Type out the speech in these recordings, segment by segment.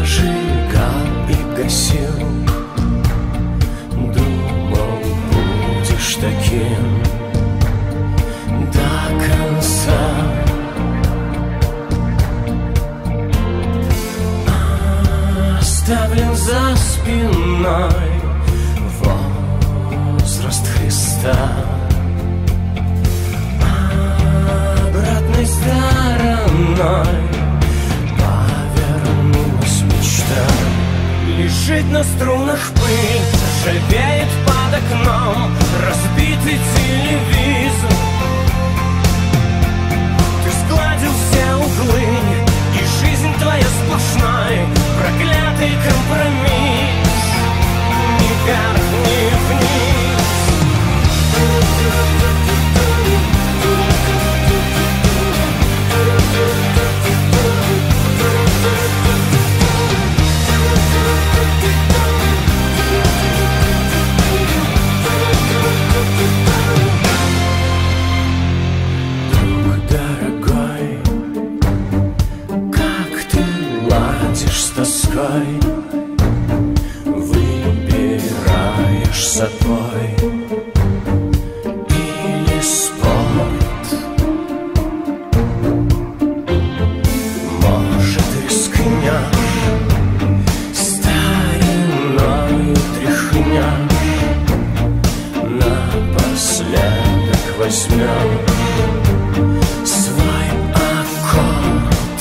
зажигал и гасил. Думал, будешь таким до конца. Оставлен за спиной возраст Христа. Обратной стороной повернулась мечта. Лежит на струнах пыль, ржавеет под окном разбитый телевизор. Ты сгладил все углы, и жизнь твоя сплошной проклятый компромисс. Ни вверх, ни вниз. Друг дорогой, как ты ладишь с тоской, выбираешь запой или спорт? Может, рискнешь, стариною тряхнешь, напоследок возьмешь свой аккорд.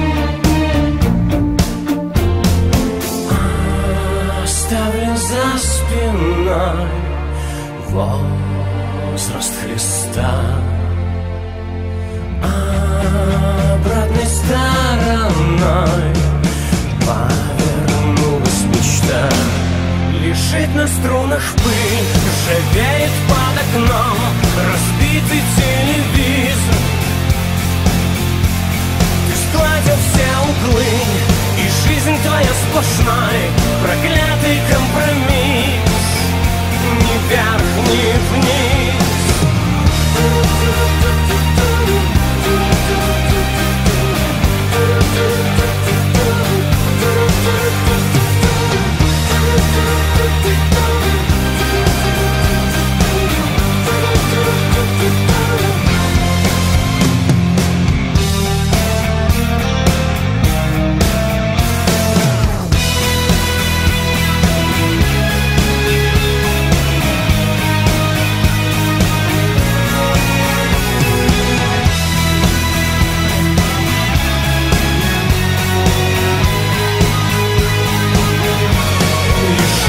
Оставлен за спиной возраст Христа. Обратной стороной повернулась мечта. Лежит на струнах пыль, ржавеет под окном разбитый телевизор. Ты сгладил все углы, и жизнь твоя сплошной проклятый компромисс. Ни вверх, ни вниз.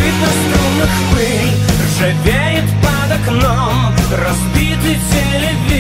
Ржавеет под окном разбитый телевизор.